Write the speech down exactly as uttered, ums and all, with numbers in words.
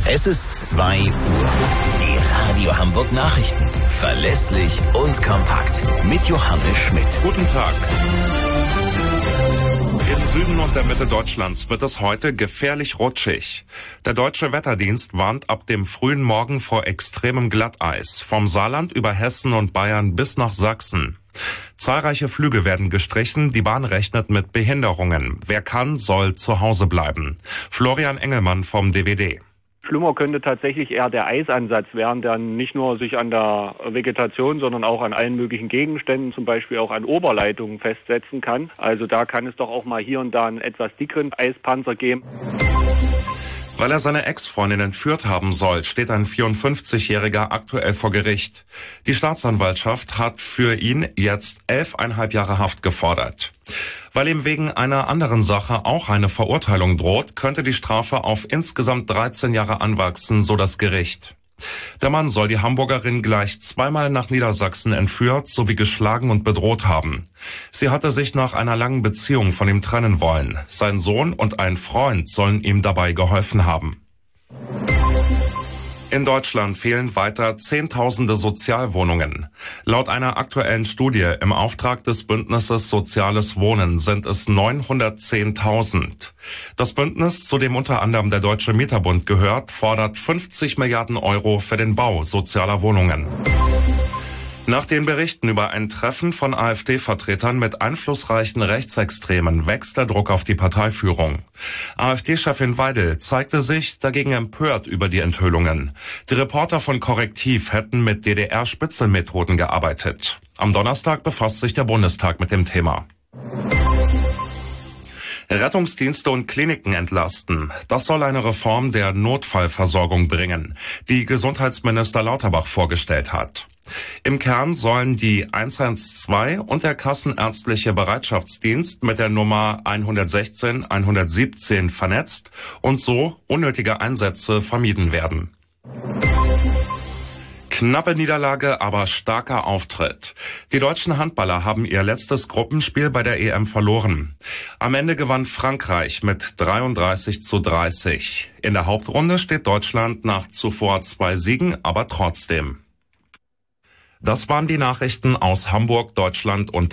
Es ist zwei Uhr. Die Radio Hamburg Nachrichten. Verlässlich und kompakt. Mit Johannes Schmidt. Guten Tag. Im Süden und der Mitte Deutschlands wird es heute gefährlich rutschig. Der Deutsche Wetterdienst warnt ab dem frühen Morgen vor extremem Glatteis. Vom Saarland über Hessen und Bayern bis nach Sachsen. Zahlreiche Flüge werden gestrichen, die Bahn rechnet mit Behinderungen. Wer kann, soll zu Hause bleiben. Florian Engelmann vom D W D. Schlimmer könnte tatsächlich eher der Eisansatz werden, der nicht nur sich an der Vegetation, sondern auch an allen möglichen Gegenständen, zum Beispiel auch an Oberleitungen festsetzen kann. Also da kann es doch auch mal hier und da einen etwas dickeren Eispanzer geben. Weil er seine Ex-Freundin entführt haben soll, steht ein vierundfünfzigjähriger aktuell vor Gericht. Die Staatsanwaltschaft hat für ihn jetzt elfeinhalb Jahre Haft gefordert. Weil ihm wegen einer anderen Sache auch eine Verurteilung droht, könnte die Strafe auf insgesamt dreizehn Jahre anwachsen, so das Gericht. Der Mann soll die Hamburgerin gleich zweimal nach Niedersachsen entführt sowie geschlagen und bedroht haben. Sie hatte sich nach einer langen Beziehung von ihm trennen wollen. Sein Sohn und ein Freund sollen ihm dabei geholfen haben. In Deutschland fehlen weiter Zehntausende Sozialwohnungen. Laut einer aktuellen Studie im Auftrag des Bündnisses Soziales Wohnen sind es neunhundertzehntausend. Das Bündnis, zu dem unter anderem der Deutsche Mieterbund gehört, fordert fünfzig Milliarden Euro für den Bau sozialer Wohnungen. Nach den Berichten über ein Treffen von AfD-Vertretern mit einflussreichen Rechtsextremen wächst der Druck auf die Parteiführung. AfD-Chefin Weidel zeigte sich dagegen empört über die Enthüllungen. Die Reporter von Korrektiv hätten mit D D R-Spitzelmethoden gearbeitet. Am Donnerstag befasst sich der Bundestag mit dem Thema. Rettungsdienste und Kliniken entlasten. Das soll eine Reform der Notfallversorgung bringen, die Gesundheitsminister Lauterbach vorgestellt hat. Im Kern sollen die eins eins zwei und der Kassenärztliche Bereitschaftsdienst mit der Nummer hundertsechzehn hundertsiebzehn vernetzt und so unnötige Einsätze vermieden werden. Knappe Niederlage, aber starker Auftritt. Die deutschen Handballer haben ihr letztes Gruppenspiel bei der E M verloren. Am Ende gewann Frankreich mit dreiunddreißig zu dreißig. In der Hauptrunde steht Deutschland nach zuvor zwei Siegen, aber trotzdem. Das waren die Nachrichten aus Hamburg, Deutschland und